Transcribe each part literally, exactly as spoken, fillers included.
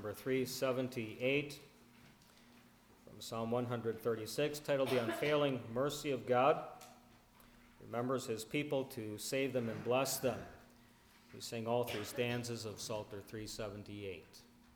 number three seventy-eight, from Psalm one thirty-six, titled The Unfailing Mercy of God. Remembers his people to save them and bless them. We sing all three stanzas of Psalter three seventy-eight.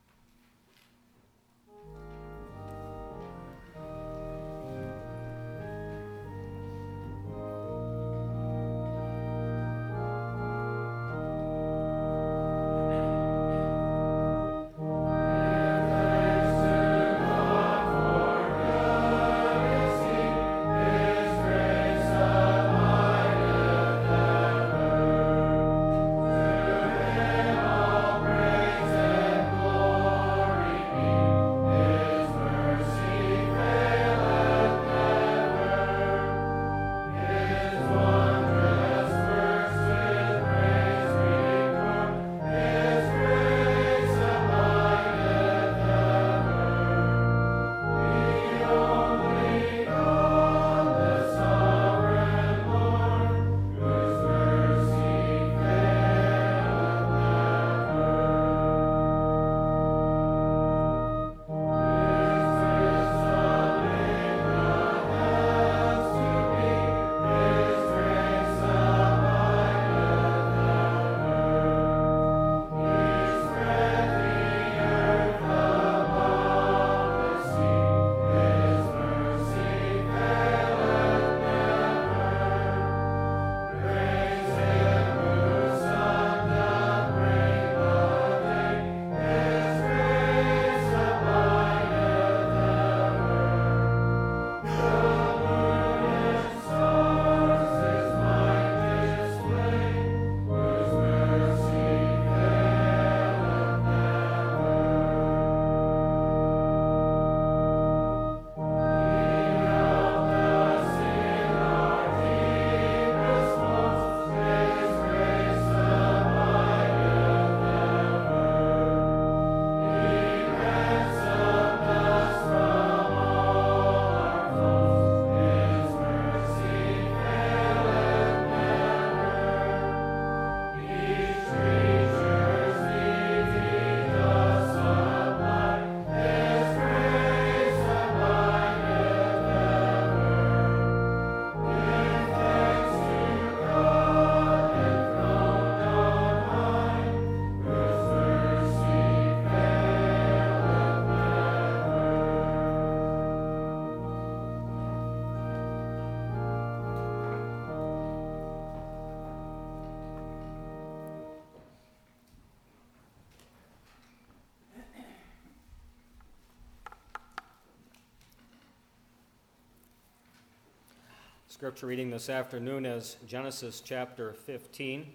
Scripture reading this afternoon is Genesis chapter fifteen.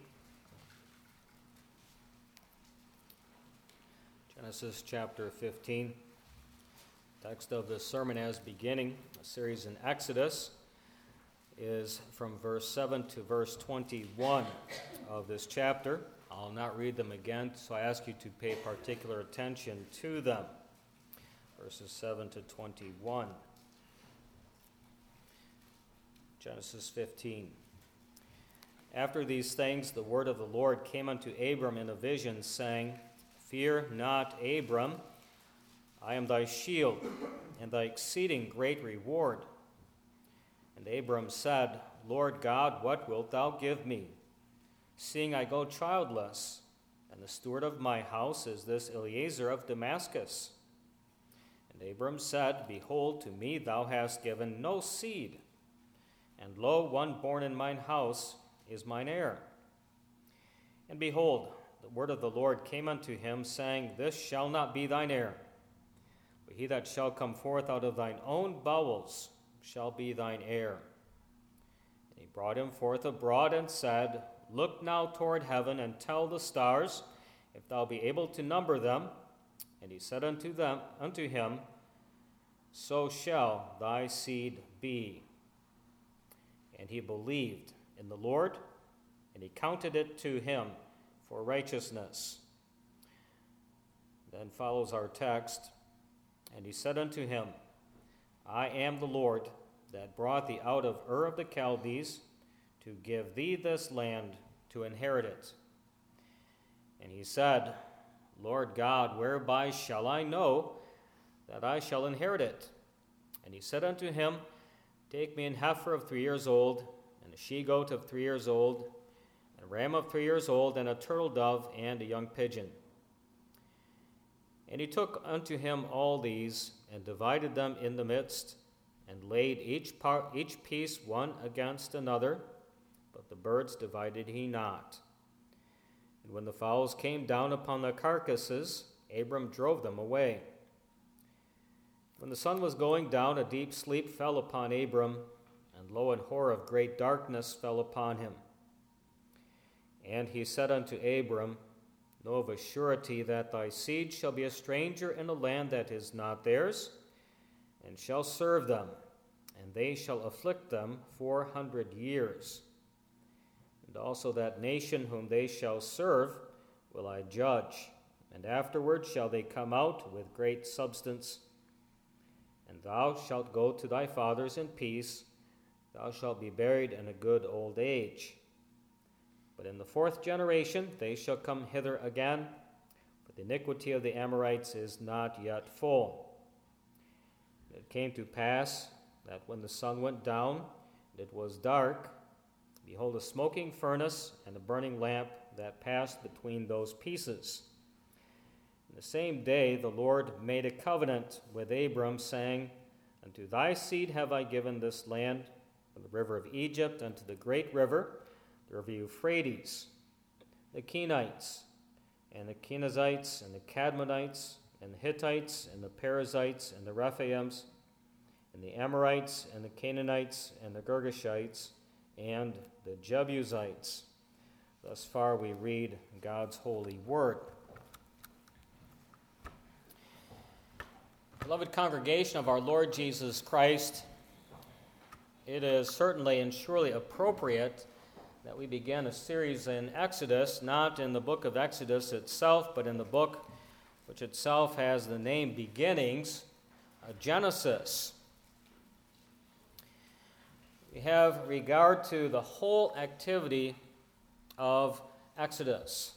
Genesis chapter fifteen. Text of the sermon as beginning, a series in Exodus, is from verse seven to verse twenty-one of this chapter. I'll not read them again, so I ask you to pay particular attention to them. Verses seven to twenty-one. Genesis fifteen. After these things, the word of the Lord came unto Abram in a vision, saying, Fear not, Abram, I am thy shield, and thy exceeding great reward. And Abram said, Lord God, what wilt thou give me, seeing I go childless, and the steward of my house is this Eliezer of Damascus? And Abram said, Behold, to me thou hast given no seed, and lo, one born in mine house is mine heir. And behold, the word of the Lord came unto him, saying, This shall not be thine heir, but he that shall come forth out of thine own bowels shall be thine heir. And he brought him forth abroad and said, Look now toward heaven, and tell the stars, if thou be able to number them. And he said unto them, unto him, So shall thy seed be. And he believed in the Lord, and he counted it to him for righteousness. Then follows our text, And he said unto him, I am the Lord that brought thee out of Ur of the Chaldees to give thee this land to inherit it. And he said, Lord God, whereby shall I know that I shall inherit it? And he said unto him, Take me an heifer of three years old, and a she-goat of three years old, and a ram of three years old, and a turtle dove, and a young pigeon. And he took unto him all these, and divided them in the midst, and laid each part, each piece one against another, but the birds divided he not. And when the fowls came down upon the carcasses, Abram drove them away. When the sun was going down, a deep sleep fell upon Abram, and lo, an horror of great darkness fell upon him. And he said unto Abram, Know of a surety that thy seed shall be a stranger in a land that is not theirs, and shall serve them, and they shall afflict them four hundred years. And also that nation whom they shall serve will I judge, and afterward shall they come out with great substance. And thou shalt go to thy fathers in peace, thou shalt be buried in a good old age. But in the fourth generation they shall come hither again, for the iniquity of the Amorites is not yet full. And it came to pass that when the sun went down, and it was dark, behold, a smoking furnace and a burning lamp that passed between those pieces. In the same day the Lord made a covenant with Abram, saying, Unto thy seed have I given this land, from the river of Egypt unto the great river, the river Euphrates, the Kenites, and the Kenizzites, and the Cadmonites, and the Hittites, and the Perizzites, and the Rephaims, and the Amorites, and the Canaanites, and the Girgashites, and the Jebusites. Thus far we read God's holy word. Beloved congregation of our Lord Jesus Christ, it is certainly and surely appropriate that we begin a series in Exodus, not in the book of Exodus itself, but in the book which itself has the name Beginnings, uh, Genesis. We have regard to the whole activity of Exodus.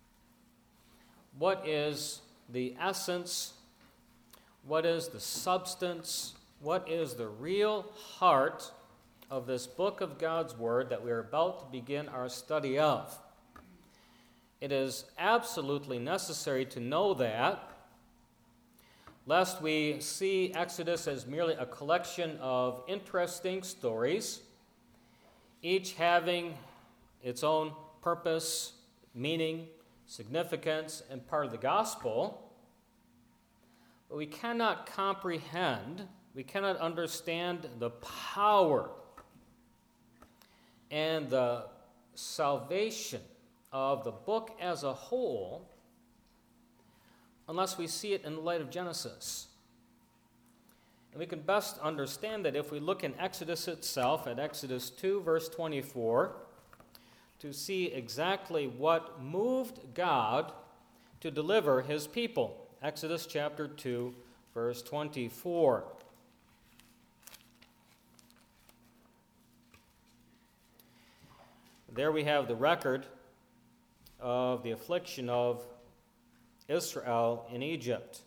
What is the essence? What is the substance? What is the real heart of this book of God's Word that we are about to begin our study of? It is absolutely necessary to know that, lest we see Exodus as merely a collection of interesting stories, each having its own purpose, meaning, significance, and part of the gospel. But we cannot comprehend, we cannot understand the power and the salvation of the book as a whole unless we see it in the light of Genesis. And we can best understand that if we look in Exodus itself, at Exodus two, verse twenty-four, to see exactly what moved God to deliver his people. Exodus chapter two, verse twenty-four. There we have the record of the affliction of Israel in Egypt.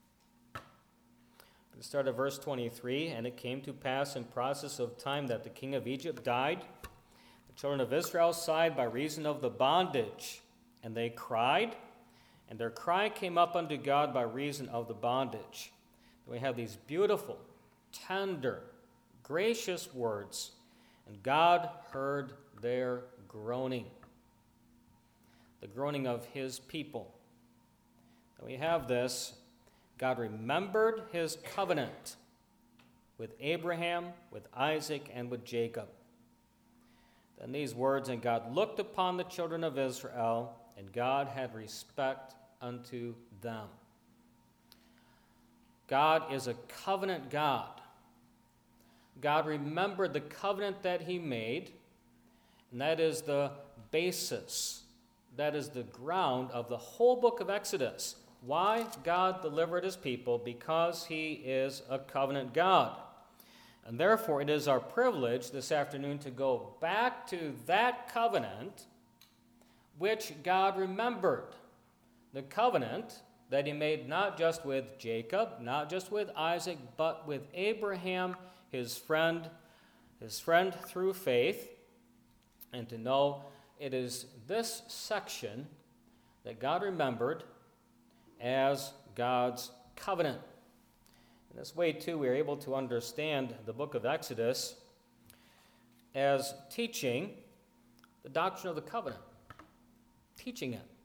We start at verse twenty-three, and it came to pass in process of time that the king of Egypt died. The children of Israel sighed by reason of the bondage, and they cried, and their cry came up unto God by reason of the bondage. We have these beautiful, tender, gracious words, and God heard their groaning, the groaning of his people. And we have this, God remembered his covenant with Abraham, with Isaac, and with Jacob. Then these words, and God looked upon the children of Israel, and God had respect unto them. God is a covenant God. God remembered the covenant that he made, and that is the basis, that is the ground of the whole book of Exodus. Why God delivered his people? Because he is a covenant God. And therefore it is our privilege this afternoon to go back to that covenant which God remembered, the covenant that he made not just with Jacob, not just with Isaac, but with Abraham, his friend, his friend through faith, and to know it is this section that God remembered as God's covenant. In this way, too, we are able to understand the book of Exodus as teaching the doctrine of the covenant, teaching it.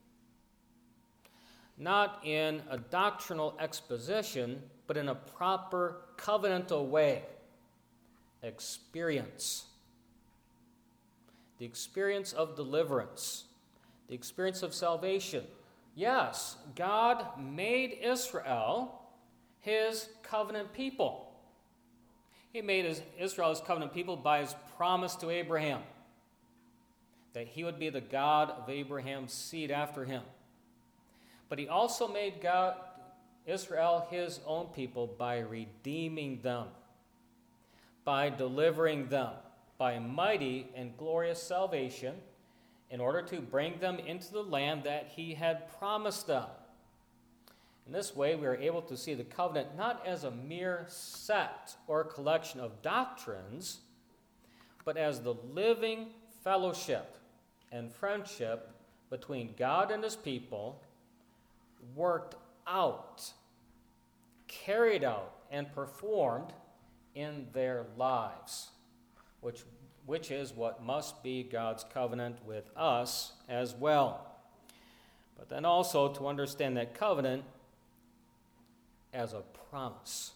Not in a doctrinal exposition, but in a proper covenantal way. Experience. The experience of deliverance. The experience of salvation. Yes, God made Israel his covenant people. He made his, Israel his covenant people by his promise to Abraham that he would be the God of Abraham's seed after him. But he also made God, Israel his own people by redeeming them, by delivering them, by mighty and glorious salvation in order to bring them into the land that he had promised them. In this way, we are able to see the covenant not as a mere set or collection of doctrines, but as the living fellowship and friendship between God and his people, worked out, carried out, and performed in their lives, which, which is what must be God's covenant with us as well. But then also to understand that covenant as a promise.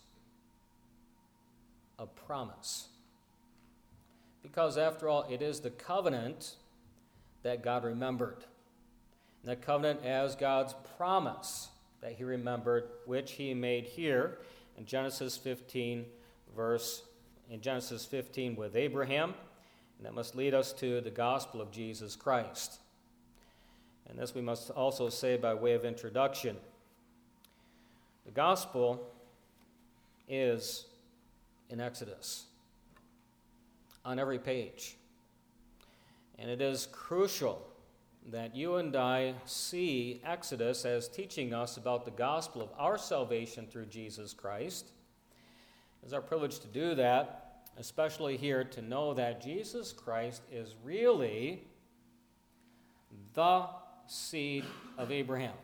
A promise. Because after all, it is the covenant that God remembered. And that covenant as God's promise that he remembered, which he made here in Genesis fifteen, verse, in Genesis fifteen with Abraham. And that must lead us to the gospel of Jesus Christ. And this we must also say by way of introduction. The gospel is in Exodus on every page. And it is crucial that you and I see Exodus as teaching us about the gospel of our salvation through Jesus Christ. It's our privilege to do that, especially here to know that Jesus Christ is really the seed of Abraham.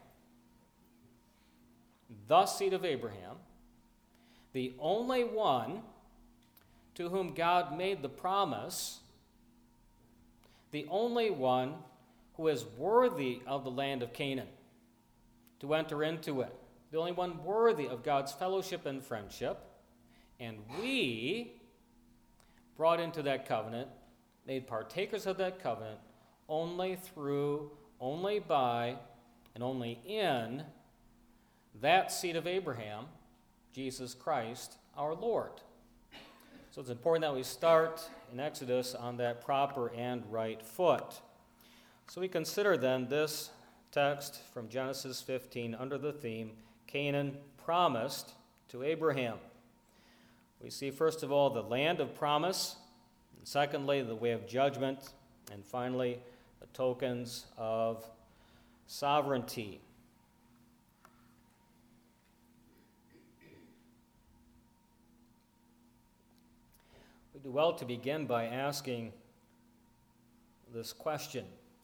The seed of Abraham, the only one to whom God made the promise, the only one who is worthy of the land of Canaan to enter into it, the only one worthy of God's fellowship and friendship, and we brought into that covenant, made partakers of that covenant only through, only by, and only in that seed of Abraham, Jesus Christ, our Lord. So it's important that we start in Exodus on that proper and right foot. So we consider then this text from Genesis fifteen under the theme, Canaan promised to Abraham. We see first of all the land of promise, and secondly the way of judgment, and finally the tokens of sovereignty. We do well to begin by asking this question.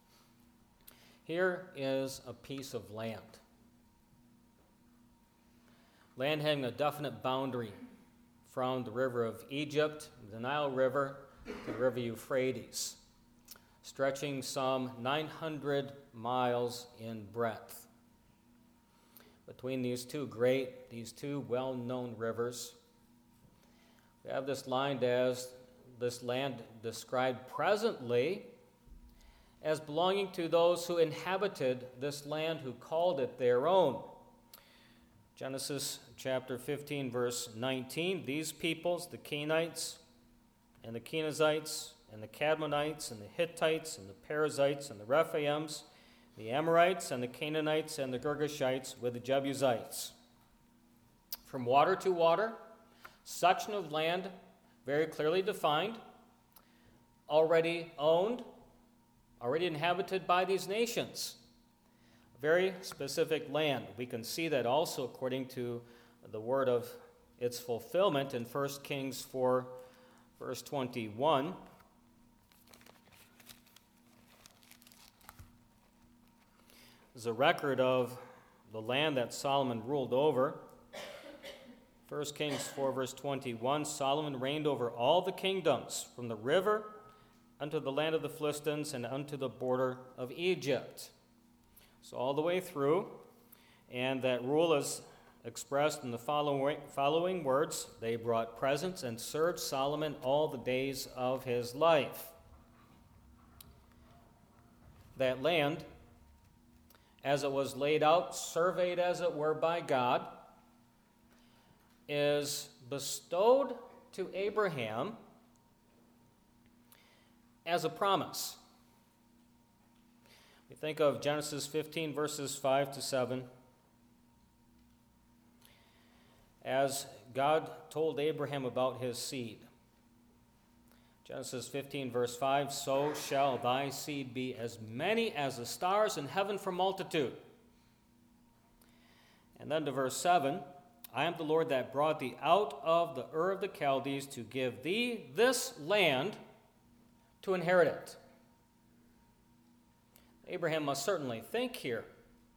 Here is a piece of land. Land having a definite boundary from the river of Egypt, the Nile River, to the river Euphrates, stretching some nine hundred miles in breadth. Between these two great, these two well-known rivers, we have this line as this land described presently as belonging to those who inhabited this land, who called it their own. Genesis chapter fifteen, verse nineteen, these peoples, the Canaanites and the Kenizzites and the Cadmonites and the Hittites and the Perizzites and the Rephaims, the Amorites and the Canaanites and the Girgashites with the Jebusites. From water to water, section of land very clearly defined, already owned, already inhabited by these nations. very specific land. We can see that also according to the word of its fulfillment in First Kings four, verse twenty-one. There's a record of the land that Solomon ruled over. First Kings four, verse twenty-one, Solomon reigned over all the kingdoms, from the river unto the land of the Philistines and unto the border of Egypt. So all the way through, and that rule is expressed in the following, following words: they brought presents and served Solomon all the days of his life. That land, as it was laid out, surveyed as it were by God, is bestowed to Abraham as a promise. We think of Genesis fifteen, verses five to seven. As God told Abraham about his seed. Genesis fifteen, verse five, so shall thy seed be as many as the stars in heaven for multitude. And then to verse seven, I am the Lord that brought thee out of the Ur of the Chaldees to give thee this land to inherit it. Abraham must certainly think here.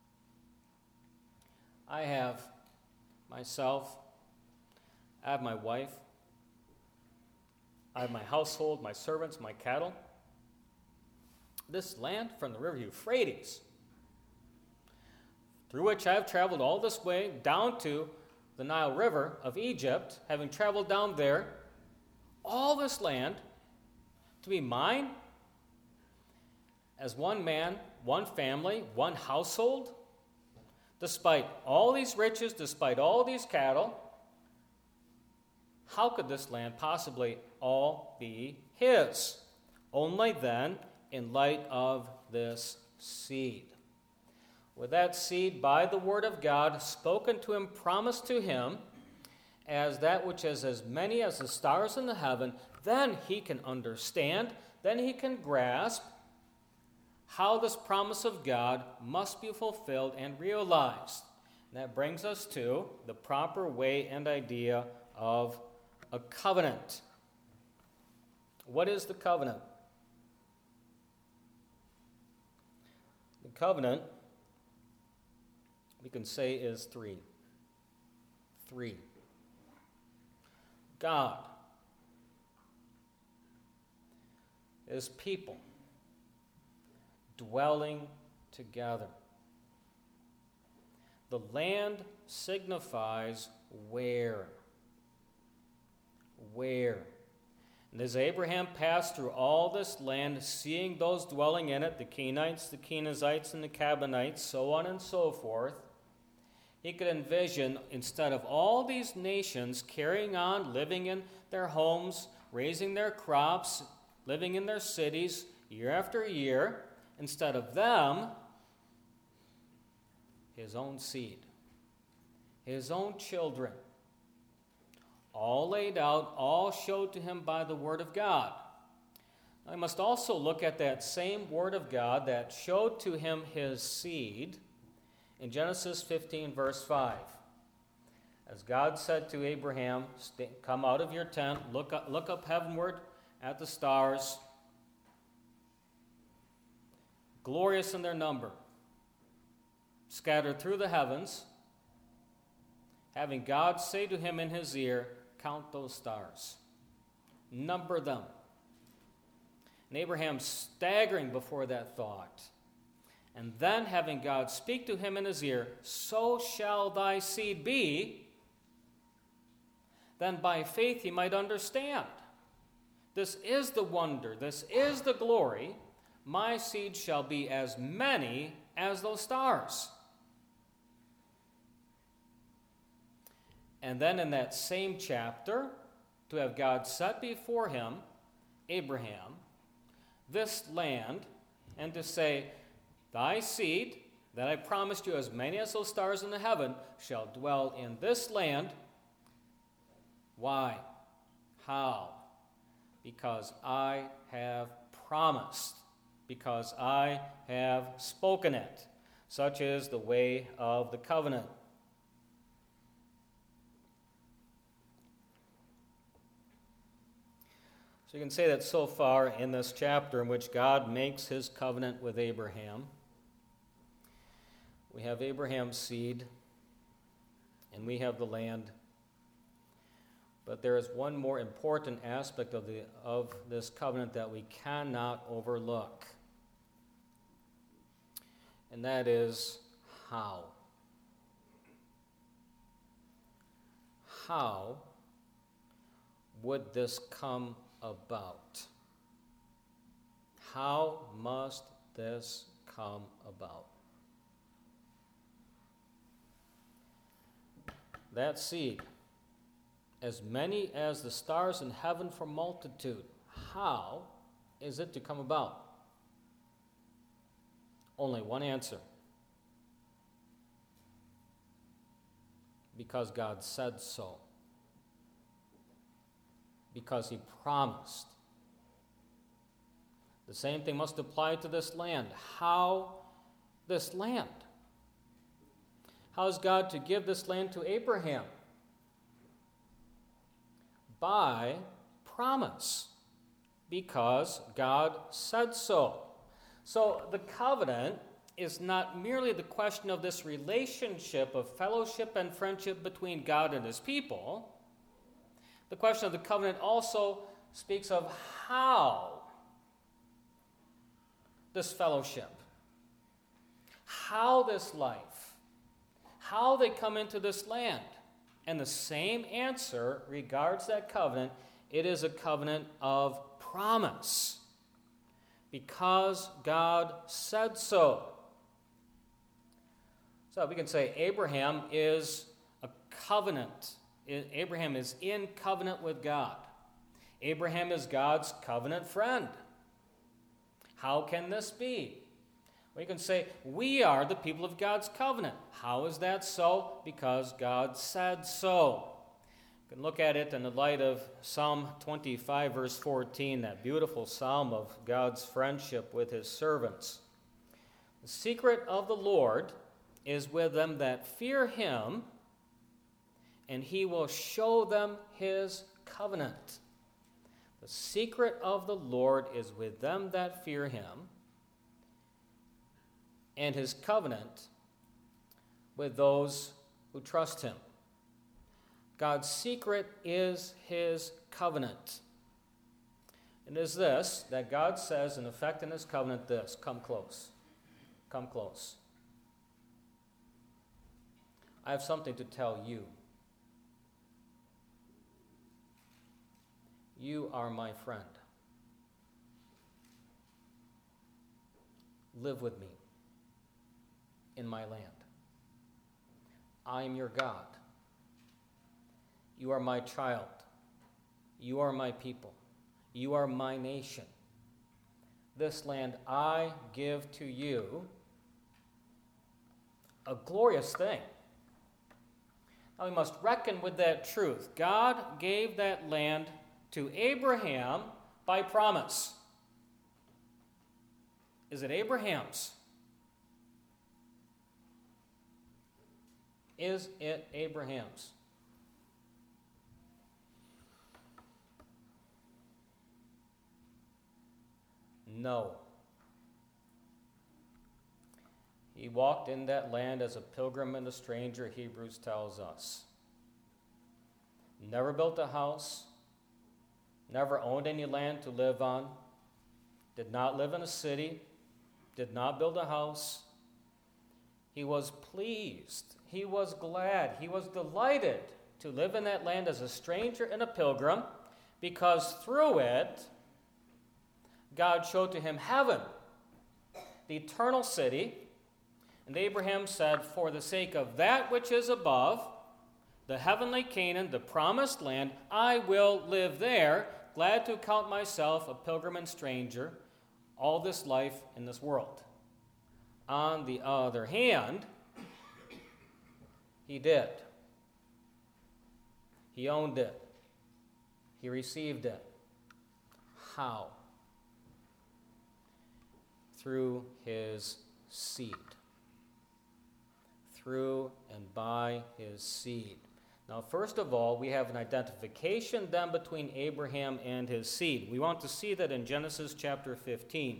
I have myself, I have my wife, I have my household, my servants, my cattle. This land from the river Euphrates, through which I have traveled all this way down to the Nile River of Egypt, having traveled down there, all this land to be mine as one man, one family, one household, despite all these riches, despite all these cattle. How could this land possibly all be his? Only then, in light of this seed. With that seed, by the word of God, spoken to him, promised to him, as that which is as many as the stars in the heaven, then he can understand, then he can grasp how this promise of God must be fulfilled and realized. And that brings us to the proper way and idea of a covenant. What is the covenant? The covenant, we can say, is three. Three. God, His people, dwelling together. The land signifies where. Where. And as Abraham passed through all this land, seeing those dwelling in it, the Kenites, the Kenizzites, and the Cabanites, so on and so forth, he could envision, instead of all these nations carrying on, living in their homes, raising their crops, living in their cities year after year, instead of them, his own seed, his own children, all laid out, all showed to him by the word of God. I must also look at that same word of God that showed to him his seed in Genesis fifteen, verse five. As God said to Abraham, come out of your tent, look up, look up heavenward at the stars, glorious in their number, scattered through the heavens, having God say to him in his ear, count those stars, number them. And Abraham staggering before that thought. And then having God speak to him in his ear, so shall thy seed be, then by faith he might understand. This is the wonder, this is the glory. My seed shall be as many as those stars. And then in that same chapter, to have God set before him, Abraham, this land, and to say, thy seed, that I promised you as many as those stars in the heaven, shall dwell in this land. Why? How? Because I have promised. Because I have spoken it. Such is the way of the covenant. So you can say that so far in this chapter in which God makes his covenant with Abraham, we have Abraham's seed, and we have the land. But there is one more important aspect of, the, of this covenant that we cannot overlook. And that is how. How would this come about? How must this come about? That seed, as many as the stars in heaven for multitude, how is it to come about? Only one answer. Because God said so. Because he promised. The same thing must apply to this land. How this land? How is God to give this land to Abraham? By promise. Because God said so. So the covenant is not merely the question of this relationship of fellowship and friendship between God and his people. The question of the covenant also speaks of how this fellowship, how this life, how they come into this land. And the same answer regards that covenant. It is a covenant of promise. Because God said so. So we can say Abraham is a covenant. Abraham is in covenant with God. Abraham is God's covenant friend. How can this be? We can say we are the people of God's covenant. How is that so? Because God said so. You can look at it in the light of Psalm twenty-five, verse fourteen, that beautiful psalm of God's friendship with his servants. The secret of the Lord is with them that fear him, and he will show them his covenant. The secret of the Lord is with them that fear him, and his covenant with those who trust him. God's secret is his covenant. And it is this, that God says, in effect in his covenant, this: come close. Come close. I have something to tell you. You are my friend. Live with me in my land. I am your God. You are my child. You are my people. You are my nation. This land I give to you, a glorious thing. Now we must reckon with that truth. God gave that land to Abraham by promise. Is it Abraham's? Is it Abraham's? No. He walked in that land as a pilgrim and a stranger, Hebrews tells us. Never built a house, never owned any land to live on, did not live in a city, did not build a house. He was pleased, he was glad, he was delighted to live in that land as a stranger and a pilgrim, because through it, God showed to him heaven, the eternal city. And Abraham said, for the sake of that which is above, the heavenly Canaan, the promised land, I will live there, glad to count myself a pilgrim and stranger all this life in this world. On the other hand, he did. He owned it. He received it. How? Through his seed. through and by his seed. Now, first of all, we have an identification then between Abraham and his seed. We want to see that in Genesis chapter fifteen.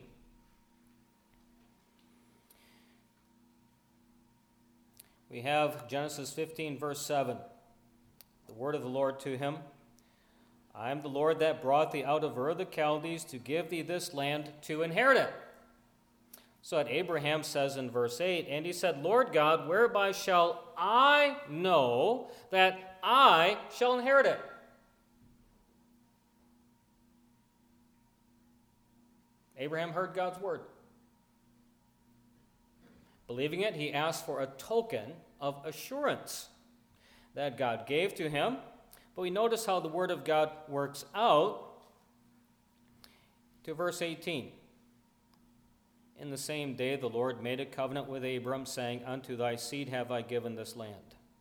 We have Genesis fifteen, verse seven. The word of the Lord to him, I am the Lord that brought thee out of Ur of the Chaldees to give thee this land to inherit it. So that Abraham says in verse eight, and he said, Lord God, whereby shall I know that I shall inherit it? Abraham heard God's word. Believing it, he asked for a token of assurance that God gave to him. But we notice how the word of God works out to verse eighteen. In the same day the Lord made a covenant with Abram, saying, Unto thy seed have I given this land.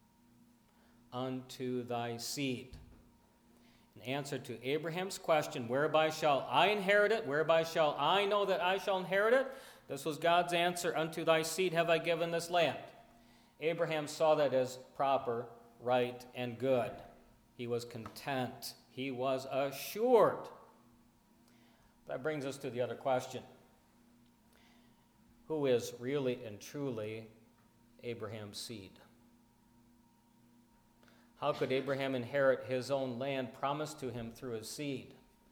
Unto thy seed. In answer to Abraham's question, whereby shall I inherit it? Whereby shall I know that I shall inherit it? This was God's answer, unto thy seed have I given this land. Abraham saw that as proper, right, and good. He was content. He was assured. That brings us to the other question. Who is really and truly Abraham's seed? How could Abraham inherit his own land promised to him through his seed?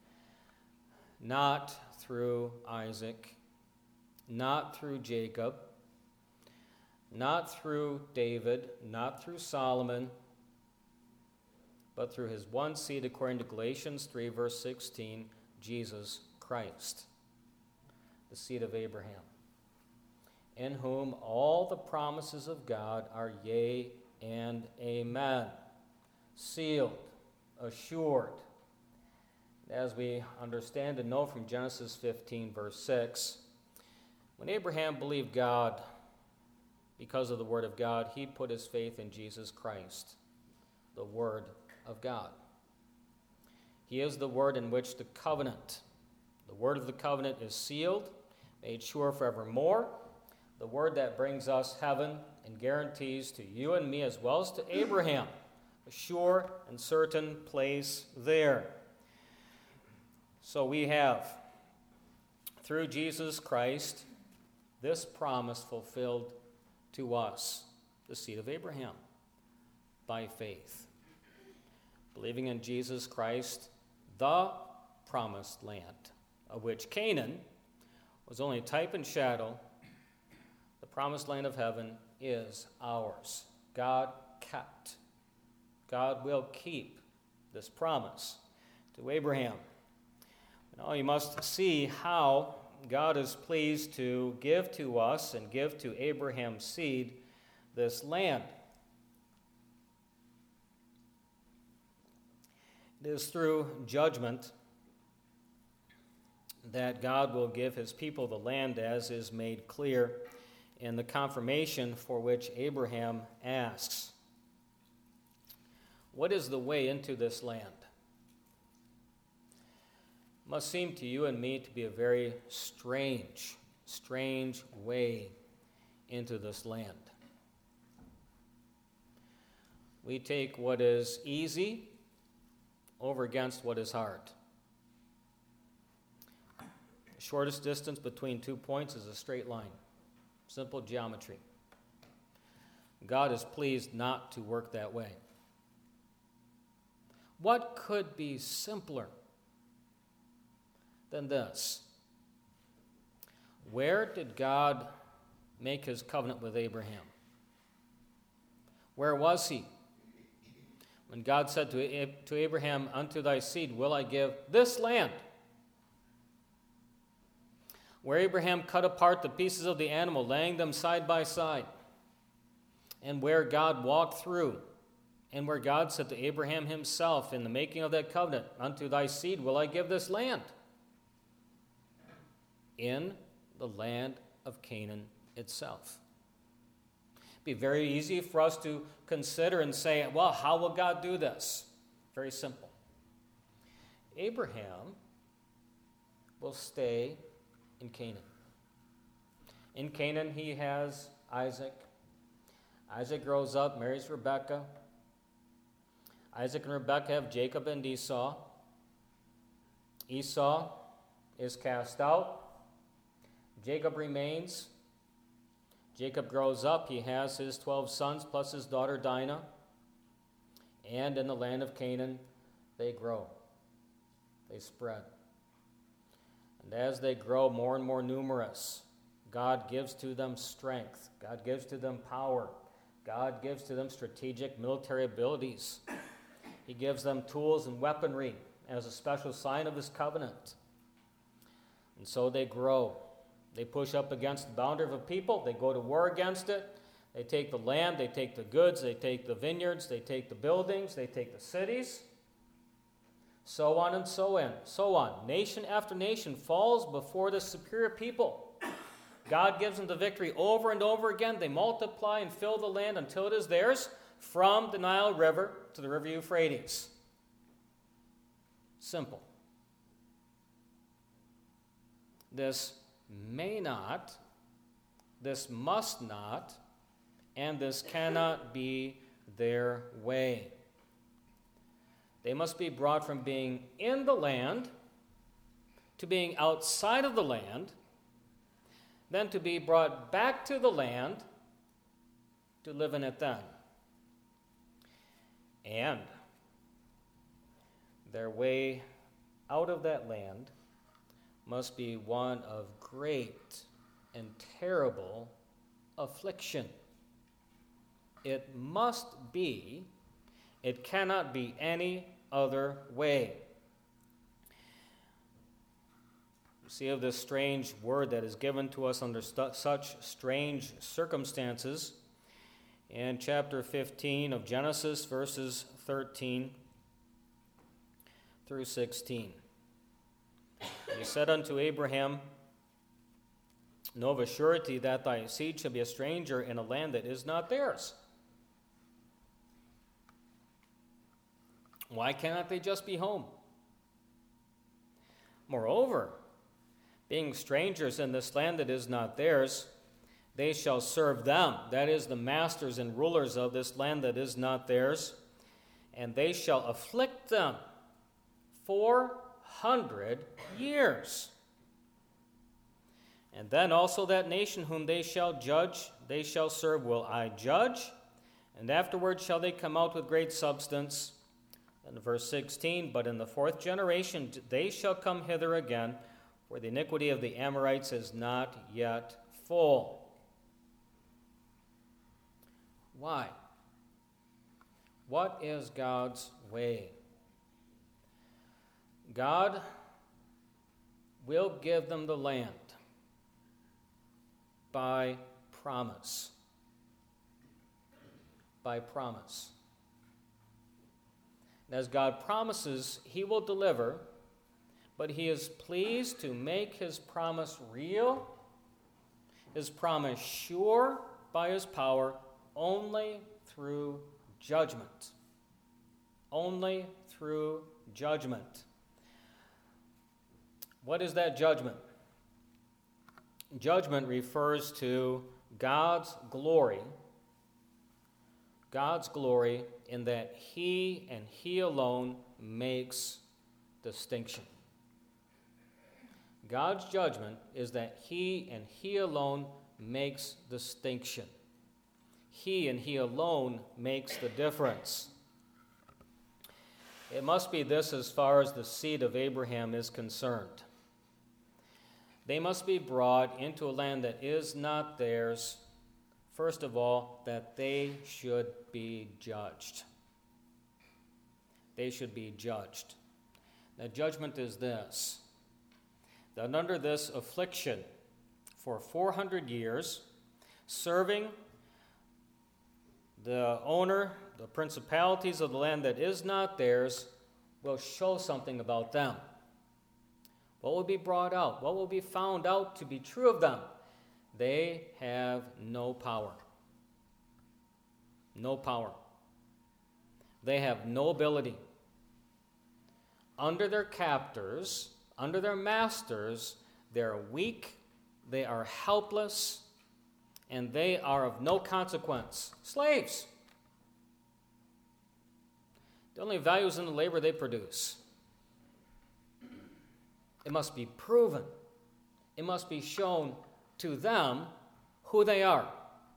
Not through Isaac, not through Jacob, not through David, not through Solomon, but through his one seed, according to Galatians three, verse sixteen, Jesus Christ, the seed of Abraham, in whom all the promises of God are yea and amen, sealed, assured. As we understand and know from Genesis fifteen, verse six, when Abraham believed God because of the Word of God, he put his faith in Jesus Christ, the Word of God. He is the Word in which the covenant, the Word of the covenant is sealed, made sure forevermore, the Word that brings us heaven and guarantees to you and me as well as to Abraham a sure and certain place there. So we have, through Jesus Christ, this promise fulfilled to us, the seed of Abraham, by faith. Believing in Jesus Christ, the promised land, of which Canaan was only a type and shadow, the promised land of heaven is ours. God kept. God will keep this promise to Abraham. Now you must see how God is pleased to give to us and give to Abraham's seed this land. It is through judgment that God will give his people the land, as is made clear in the confirmation for which Abraham asks. What is the way into this land? It must seem to you and me to be a very strange, strange way into this land. We take what is easy over against what is hard. The shortest distance between two points is a straight line. Simple geometry. God is pleased not to work that way. What could be simpler than this? Where did God make his covenant with Abraham? Where was he? When God said to, to Abraham, unto thy seed will I give this land. Where Abraham cut apart the pieces of the animal, laying them side by side. And where God walked through, and where God said to Abraham himself in the making of that covenant, unto thy seed will I give this land. In the land of Canaan itself. It'd be very easy for us to consider and say, well, how will God do this? Very simple. Abraham will stay in Canaan. In Canaan he has Isaac. Isaac grows up, marries Rebekah. Isaac and Rebekah have Jacob and Esau. Esau is cast out. Jacob remains. Jacob grows up. He has his twelve sons plus his daughter Dinah. And in the land of Canaan, they grow. They spread. And as they grow more and more numerous, God gives to them strength. God gives to them power. God gives to them strategic military abilities. He gives them tools and weaponry as a special sign of his covenant. And so they grow. They push up against the boundary of a people. They go to war against it. They take the land. They take the goods. They take the vineyards. They take the buildings. They take the cities. So on and so on. So on. Nation after nation falls before the superior people. God gives them the victory over and over again. They multiply and fill the land until it is theirs, from the Nile River to the river Euphrates. Simple. This may not, this must not, and this cannot be their way. They must be brought from being in the land to being outside of the land, then to be brought back to the land to live in it then. And their way out of that land must be one of great and terrible affliction. It must be, it cannot be any other way. See of this strange word that is given to us under st- such strange circumstances in chapter fifteen of Genesis, verses thirteen through sixteen. He said unto Abraham, know of a surety that thy seed shall be a stranger in a land that is not theirs. Why cannot they just be home? Moreover, being strangers in this land that is not theirs, they shall serve them, that is, the masters and rulers of this land that is not theirs, and they shall afflict them four hundred years. And then also that nation whom they shall judge, they shall serve will I judge, and afterward shall they come out with great substance. And verse sixteen, but in the fourth generation they shall come hither again, for the iniquity of the Amorites is not yet full. Why? What is God's way? God will give them the land by promise. By promise. And as God promises, he will deliver, but he is pleased to make his promise real, his promise sure by his power, only through judgment. Only through judgment. What is that judgment? Judgment refers to God's glory. God's glory in that he and he alone makes distinction. God's judgment is that he and he alone makes distinction. He and he alone makes the difference. It must be this as far as the seed of Abraham is concerned. They must be brought into a land that is not theirs, first of all, that they should be judged. They should be judged. The judgment is this, that under this affliction for four hundred years, serving the owner, the principalities of the land that is not theirs, will show something about them. What will be brought out? What will be found out to be true of them? They have no power. No power. They have no ability. Under their captors, under their masters, they are weak, they are helpless, and they are of no consequence. Slaves. The only value is in the labor they produce. It must be proven. It must be shown to them who they are.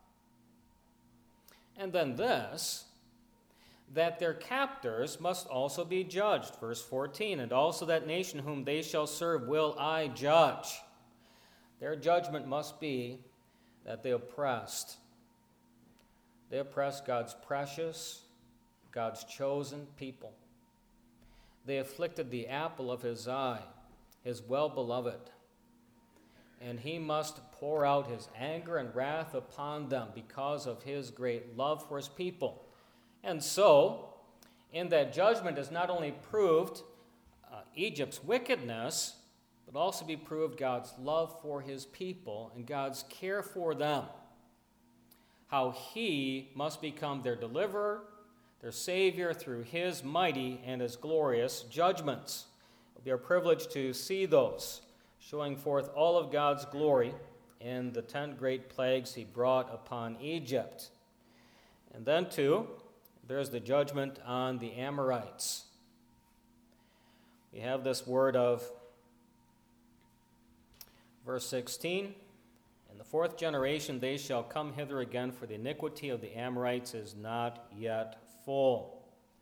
And then this, that their captors must also be judged. Verse fourteen, and also that nation whom they shall serve will I judge. Their judgment must be that they oppressed. They oppressed God's precious, God's chosen people. They afflicted the apple of his eye, his well-beloved. And he must pour out his anger and wrath upon them because of his great love for his people. And so, in that judgment is not only proved uh, Egypt's wickedness, but also be proved God's love for his people and God's care for them. How he must become their deliverer, their Savior through his mighty and his glorious judgments. It will be our privilege to see those, showing forth all of God's glory in the ten great plagues he brought upon Egypt. And then, too, there's the judgment on the Amorites. We have this word of verse sixteen, in the fourth generation they shall come hither again, for the iniquity of the Amorites is not yet full.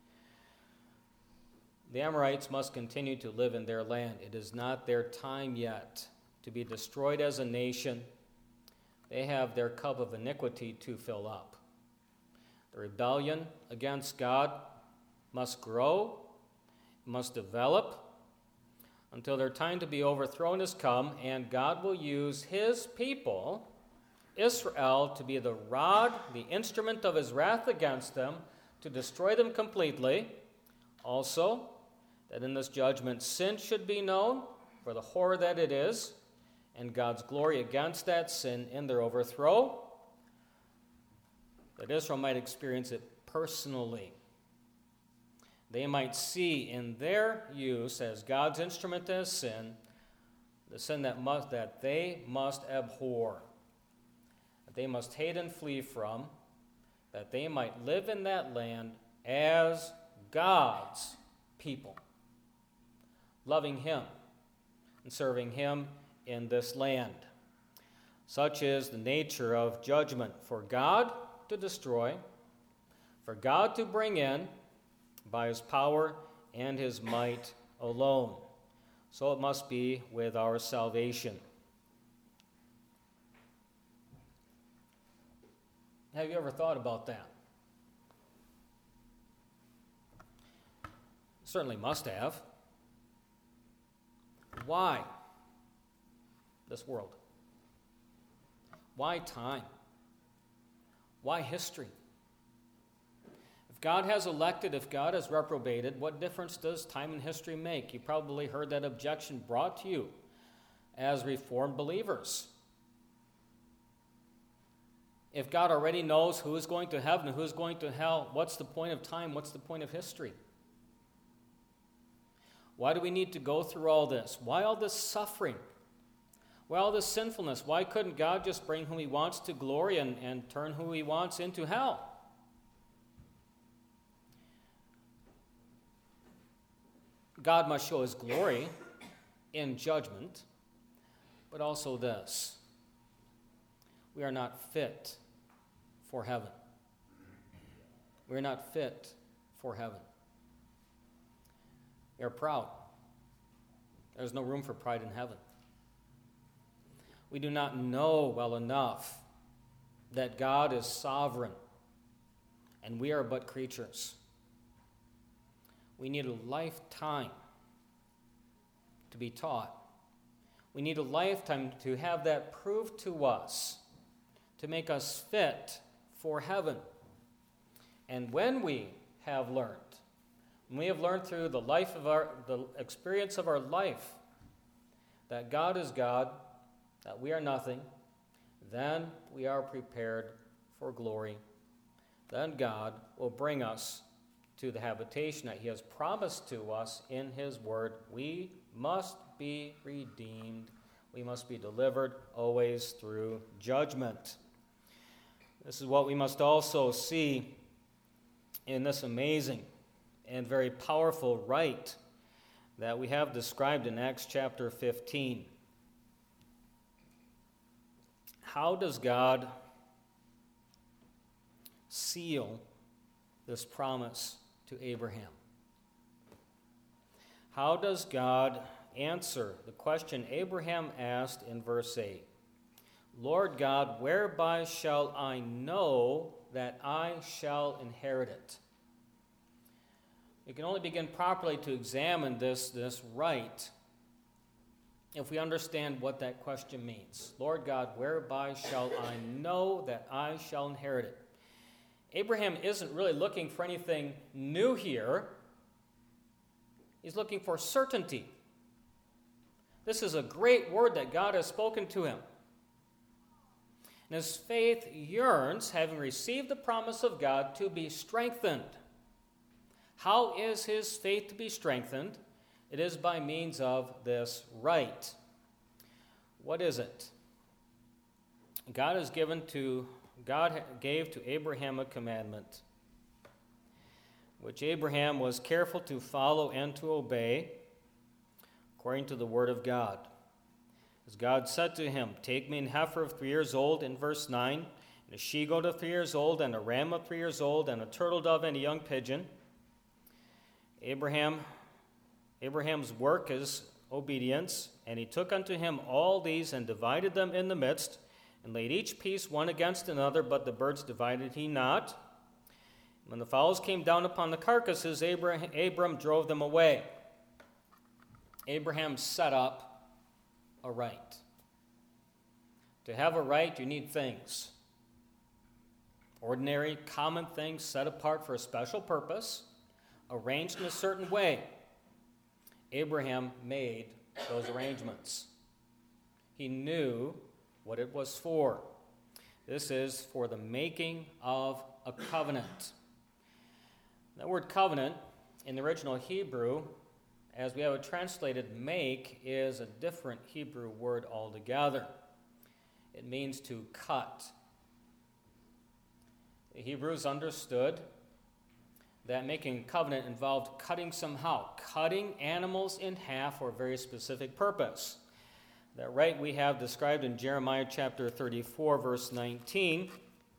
The Amorites must continue to live in their land. It is not their time yet to be destroyed as a nation. They have their cup of iniquity to fill up. The rebellion against God must grow, must develop, until their time to be overthrown has come, and God will use his people, Israel, to be the rod, the instrument of his wrath against them, to destroy them completely. Also, that in this judgment sin should be known for the horror that it is, and God's glory against that sin in their overthrow, that Israel might experience it personally. They might see in their use as God's instrument as sin, the sin that must that they must abhor, that they must hate and flee from, that they might live in that land as God's people, loving him and serving him in this land. Such is the nature of judgment, for God to destroy, for God to bring in by his power and his might alone. So it must be with our salvation. Have you ever thought about that? Certainly must have. Why this world? Why time? Why history? If God has elected, if God has reprobated, what difference does time and history make? You probably heard that objection brought to you as Reformed believers. If God already knows who is going to heaven and who is going to hell, what's the point of time? What's the point of history? Why do we need to go through all this? Why all this suffering? Why all this sinfulness? Why couldn't God just bring whom he wants to glory and, and turn who he wants into hell? God must show his glory in judgment, but also this: we are not fit for heaven. We are not fit for heaven. We are proud. There's no room for pride in heaven. We do not know well enough that God is sovereign and we are but creatures. We need a lifetime to be taught. We need a lifetime to have that proved to us, to make us fit for heaven. And when we have learned, when we have learned through the life of our, the experience of our life, that God is God, that we are nothing, then we are prepared for glory. Then God will bring us to the habitation that he has promised to us in his word. We must be redeemed. We must be delivered always through judgment. This is what we must also see in this amazing and very powerful rite that we have described in Acts chapter fifteen. How does God seal this promise to Abraham? How does God answer the question Abraham asked in verse eight? Lord God, whereby shall I know that I shall inherit it? We can only begin properly to examine this, this rite if we understand what that question means. Lord God, whereby shall I know that I shall inherit it? Abraham isn't really looking for anything new here. He's looking for certainty. This is a great word that God has spoken to him. And his faith yearns, having received the promise of God, to be strengthened. How is his faith to be strengthened? It is by means of this rite. What is it? God has given to God gave to Abraham a commandment, which Abraham was careful to follow and to obey, according to the word of God. As God said to him, take me an heifer of three years old, in verse nine, and a she-goat of three years old, and a ram of three years old, and a turtle dove, and a young pigeon. Abraham, Abraham's work is obedience, and he took unto him all these, and divided them in the midst, and laid each piece one against another, but the birds divided he not. When the fowls came down upon the carcasses, Abraham, Abram drove them away. Abraham set up a rite. To have a rite, you need things. Ordinary, common things set apart for a special purpose, arranged in a certain way. Abraham made those arrangements. He knew what it was for. This is for the making of a covenant. That word covenant in the original Hebrew, as we have it translated make, is a different Hebrew word altogether. It means to cut. The Hebrews understood that making a covenant involved cutting somehow, cutting animals in half for a very specific purpose. That rite we have described in Jeremiah chapter thirty-four, verse nineteen.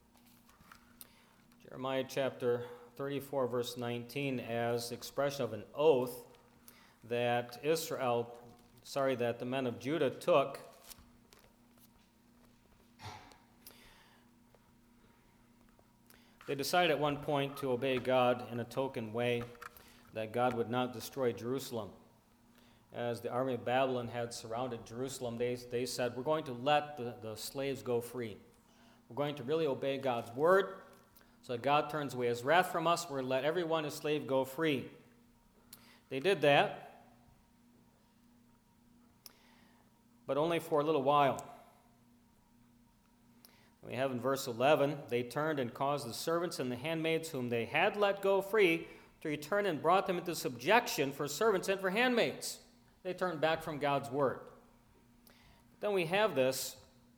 Jeremiah chapter thirty-four, verse nineteen, as expression of an oath that Israel, sorry, that the men of Judah took. They decided at one point to obey God in a token way, that God would not destroy Jerusalem. As the army of Babylon had surrounded Jerusalem, they, they said, we're going to let the, the slaves go free. We're going to really obey God's word, so that God turns away his wrath from us. We're going to let everyone a slave go free. They did that, but only for a little while. We have in verse eleven, they turned and caused the servants and the handmaids whom they had let go free to return and brought them into subjection for servants and for handmaids. They turned back from God's word. Then we have this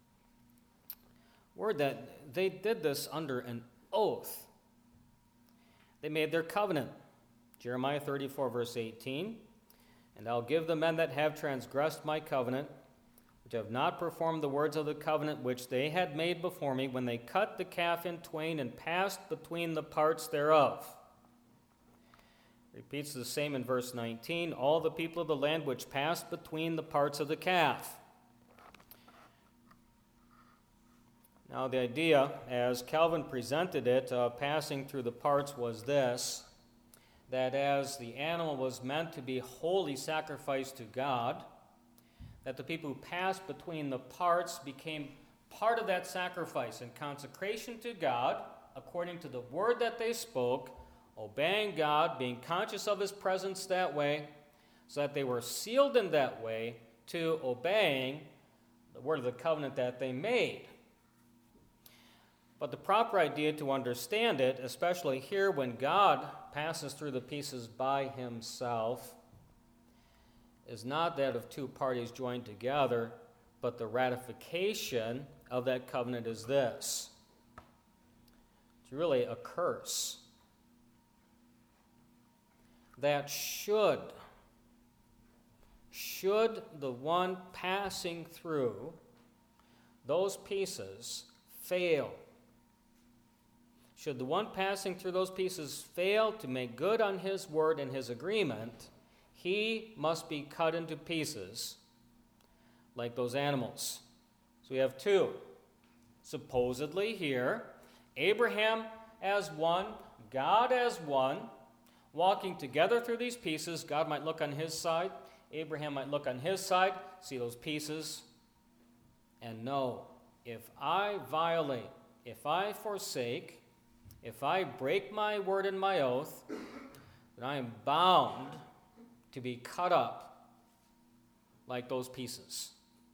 word that they did this under an oath. They made their covenant. Jeremiah thirty-four, verse eighteen, and I'll give the men that have transgressed my covenant, which have not performed the words of the covenant which they had made before me, when they cut the calf in twain and passed between the parts thereof. Repeats the same in verse nineteen, all the people of the land which passed between the parts of the calf. Now the idea, as Calvin presented it, uh, passing through the parts, was this, that as the animal was meant to be wholly sacrificed to God, that the people who passed between the parts became part of that sacrifice and consecration to God, according to the word that they spoke, obeying God, being conscious of his presence that way, so that they were sealed in that way to obeying the word of the covenant that they made. But the proper idea to understand it, especially here when God passes through the pieces by himself, is not that of two parties joined together, but the ratification of that covenant is this. It's really a curse. That should, should the one passing through those pieces fail, should the one passing through those pieces fail to make good on his word and his agreement, he must be cut into pieces like those animals. So we have two, supposedly here, Abraham as one, God as one, walking together through these pieces. God might look on his side, Abraham might look on his side, see those pieces, and know, if I violate, if I forsake, if I break my word and my oath, then I am bound to be cut up like those pieces.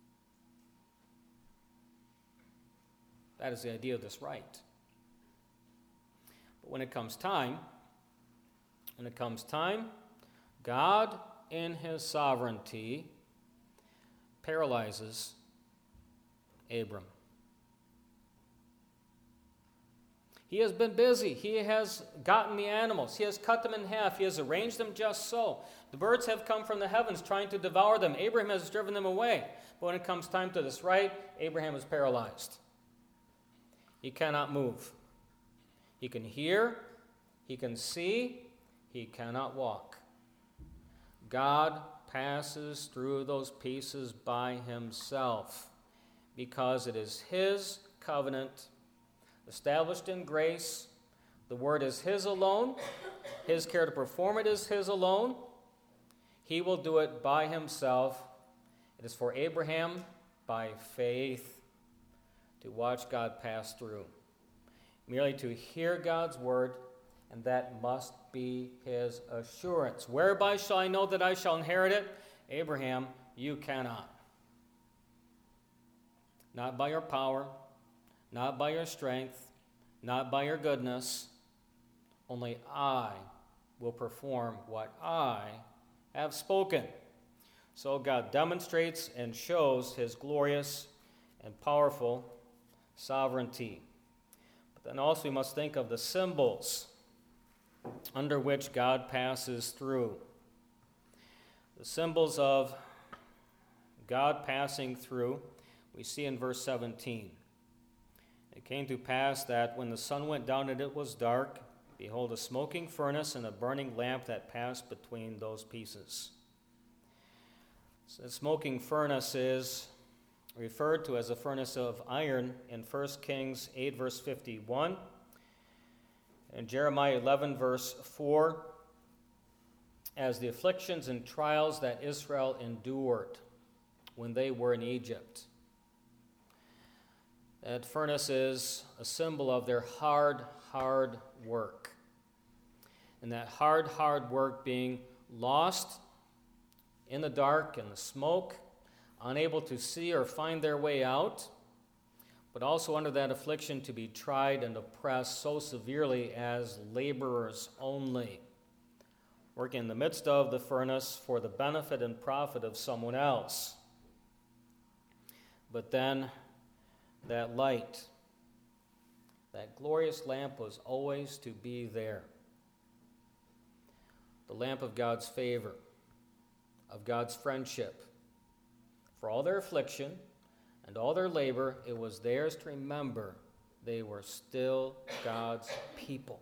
That is the idea of this rite. But when it comes time, when it comes time, God in his sovereignty paralyzes Abram. He has been busy. He has gotten the animals. He has cut them in half. He has arranged them just so. The birds have come from the heavens trying to devour them. Abraham has driven them away. But when it comes time to this rite, Abraham is paralyzed. He cannot move. He can hear. He can see. He cannot walk. God passes through those pieces by himself because it is his covenant established in grace. The word is his alone. His care to perform it is his alone. He will do it by himself. It is for Abraham, by faith, to watch God pass through. Merely to hear God's word, and that must be his assurance. Whereby shall I know that I shall inherit it? Abraham, you cannot. Not by your power, not by your strength, not by your goodness. Only I will perform what I have spoken. So God demonstrates and shows his glorious and powerful sovereignty. But then also we must think of the symbols under which God passes through. The symbols of God passing through, we see in verse seventeen. It came to pass that when the sun went down and it was dark, behold, a smoking furnace and a burning lamp that passed between those pieces. So the smoking furnace is referred to as a furnace of iron in First Kings eight, verse fifty-one, and Jeremiah eleven, verse four, as the afflictions and trials that Israel endured when they were in Egypt. That furnace is a symbol of their hard, hard work. And that hard, hard work being lost in the dark and the smoke, unable to see or find their way out, but also under that affliction to be tried and oppressed so severely as laborers only, working in the midst of the furnace for the benefit and profit of someone else. But then that light, that glorious lamp was always to be there. The lamp of God's favor, of God's friendship. For all their affliction and all their labor, it was theirs to remember they were still God's people.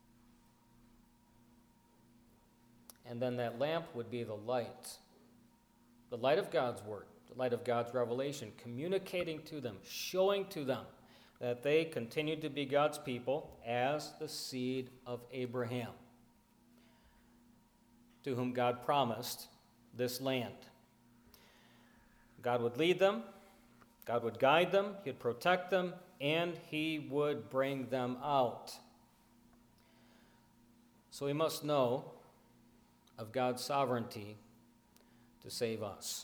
And then that lamp would be the light, the light of God's word, the light of God's revelation, communicating to them, showing to them that they continued to be God's people as the seed of Abraham, to whom God promised this land. God would lead them, God would guide them, He would protect them, and He would bring them out. So we must know of God's sovereignty to save us.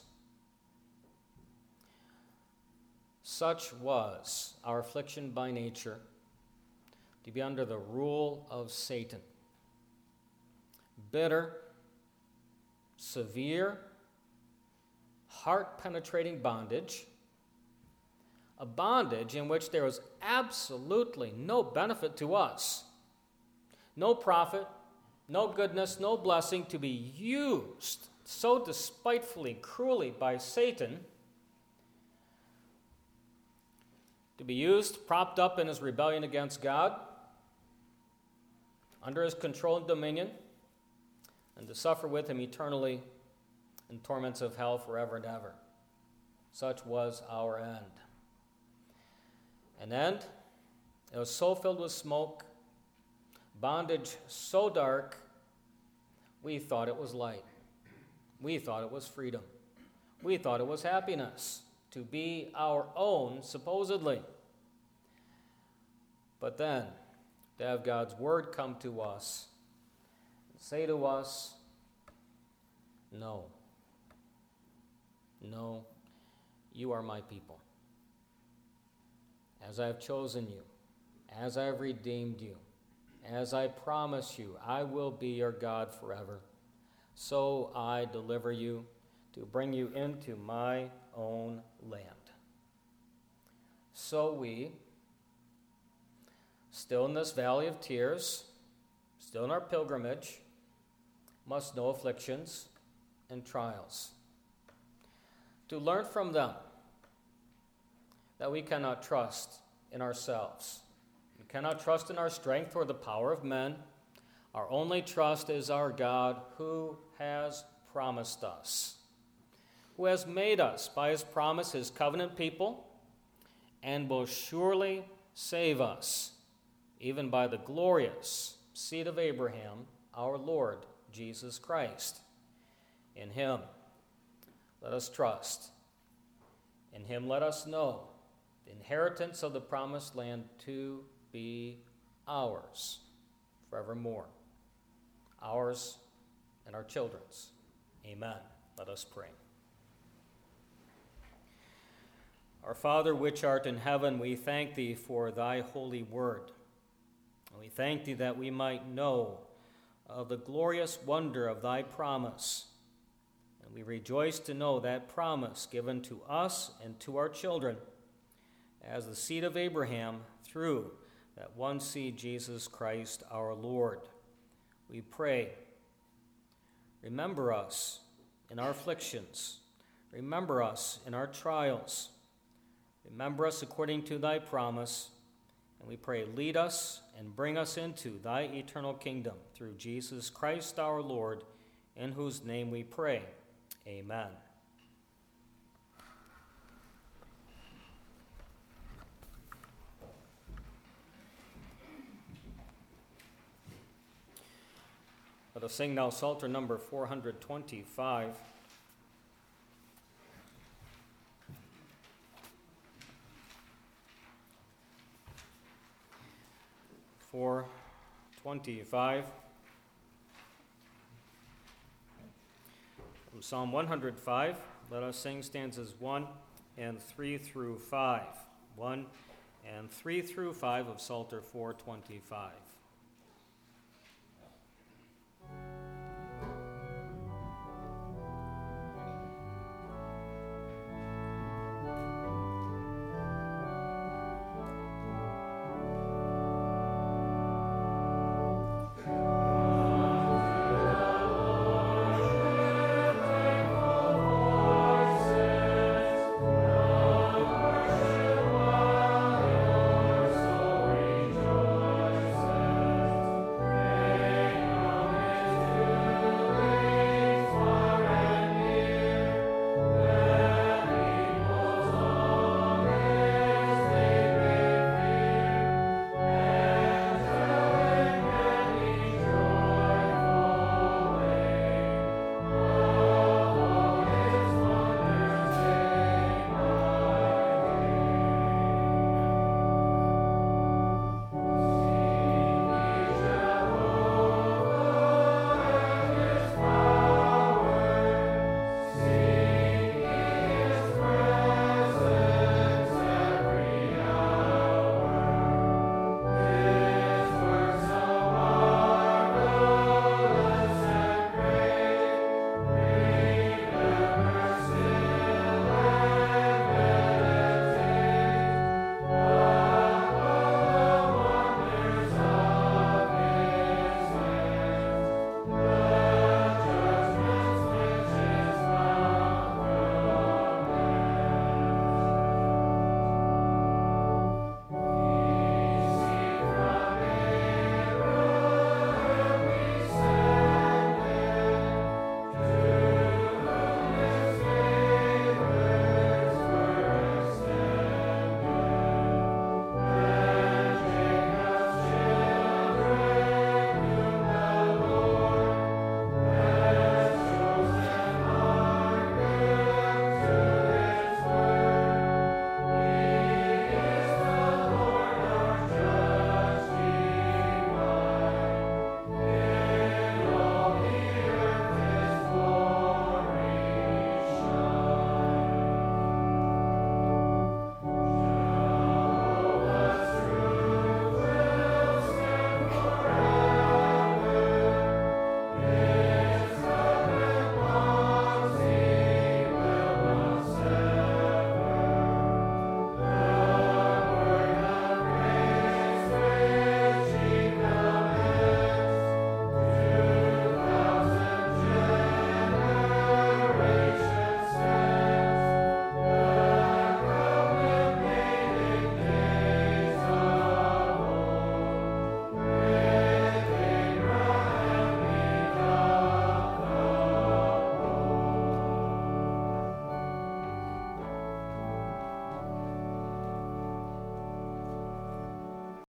Such was our affliction by nature, to be under the rule of Satan. Bitter, severe, heart-penetrating bondage a bondage in which there was absolutely no benefit to us, no profit, no goodness, no blessing, to be used so despitefully, cruelly by Satan, to be used, propped up in his rebellion against God, under his control and dominion, and to suffer with him eternally in torments of hell forever and ever. Such was our end. An end, it was so filled with smoke, bondage so dark, we thought it was light. We thought it was freedom. We thought it was happiness, to be our own, supposedly. But then, to have God's word come to us and say to us, no, no, you are my people. As I have chosen you, as I have redeemed you, as I promise you, I will be your God forever. So I deliver you to bring you into my own land. So we, still in this valley of tears, still in our pilgrimage, must know afflictions and trials. To learn from them that we cannot trust in ourselves. We cannot trust in our strength or the power of men. Our only trust is our God, who has promised us, who has made us, by his promise, his covenant people, and will surely save us, even by the glorious seed of Abraham, our Lord Jesus Christ. In him let us trust. In him let us know the inheritance of the promised land to be ours forevermore, ours and our children's. Amen. Let us pray. Our Father, which art in heaven, we thank thee for thy holy word. And we thank thee that we might know of the glorious wonder of thy promise. And we rejoice to know that promise given to us and to our children as the seed of Abraham through that one seed, Jesus Christ our Lord. We pray, remember us in our afflictions. Remember us in our trials. Remember us according to thy promise. And we pray, lead us and bring us into thy eternal kingdom through Jesus Christ our Lord, in whose name we pray. Amen. Let us sing now Psalter number four hundred twenty-five. four twenty-five. From Psalm one hundred five, let us sing stanzas one and three through five. one and three through five of Psalter four twenty-five.